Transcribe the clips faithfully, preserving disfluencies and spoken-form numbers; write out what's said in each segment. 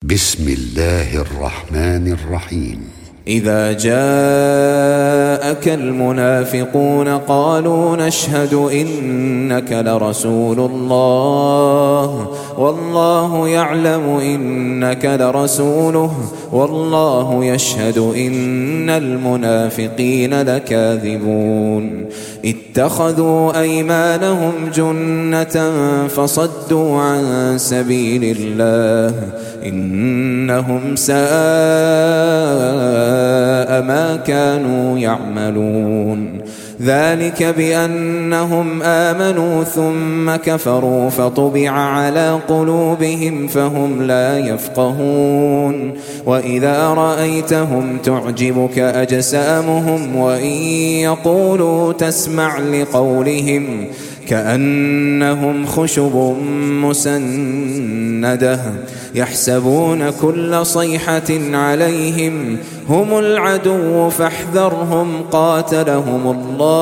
بسم الله الرحمن الرحيم. إذا جاءك المنافقون قالوا نشهد إنك لرسول الله والله يعلم إنك لرسوله والله يشهد إن المنافقين لكاذبون. اتخذوا أيمانهم جنة فصدوا عن سبيل الله إنهم ساء ما كانوا يعملون. ذلك بأنهم آمنوا ثم كفروا فطبع على قلوبهم فهم لا يفقهون. وإذا رأيتهم تعجبك أجسامهم وإن يقولوا تسمع لقولهم كأنهم خشب مسندة يحسبون كل صيحة عليهم هم العدو فاحذرهم قاتلهم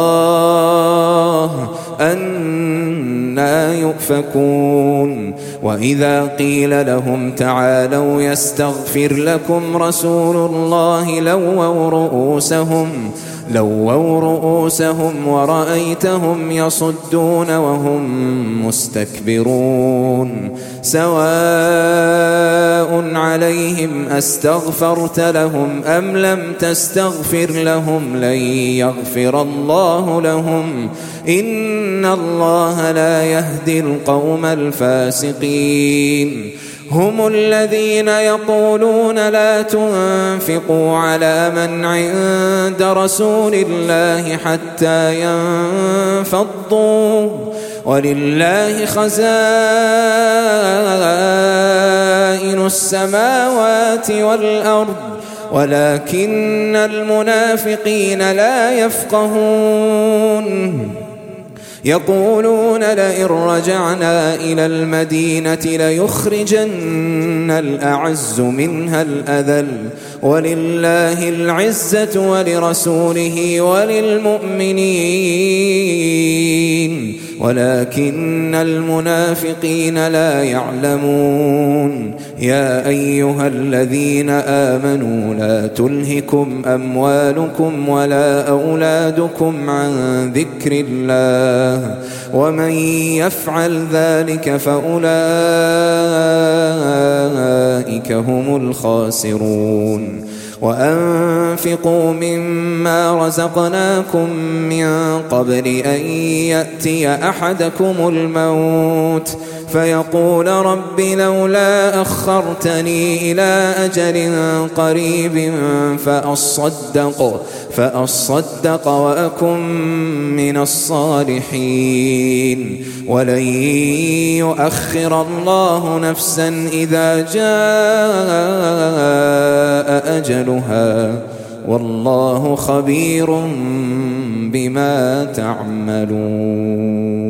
الله أنى يؤفكون. وإذا قيل لهم تعالوا يستغفر لكم رسول الله لووا رؤوسهم لووا رؤوسهم ورأيتهم يصدون وهم مستكبرون. سواء عليهم أستغفرت لهم أم لم تستغفر لهم لن يغفر الله لهم إن الله لا يهدي القوم الفاسقين. هم الذين يقولون لا تنفقوا على من عند رسول الله حتى ينفضوا ولله خزائن السماوات والأرض ولكن المنافقين لا يفقهون. يقولون لئن رجعنا إلى المدينة ليخرجن الأعز منها الأذل ولله العزة ولرسوله وللمؤمنين ولكن المنافقين لا يعلمون. يا أيها الذين آمنوا لا تلهكم أموالكم ولا أولادكم عن ذكر الله ومن يفعل ذلك فأولئك هم الخاسرون. وأنفقوا مما رزقناكم من قبل أن يأتي أحدكم الموت فيقول رب لولا أخرتني إلى أجل قريب فأصدق فأصدق وأكن من الصالحين ولن يؤخر الله نفسا إذا جاء أجلها والله خبير بما تعملون.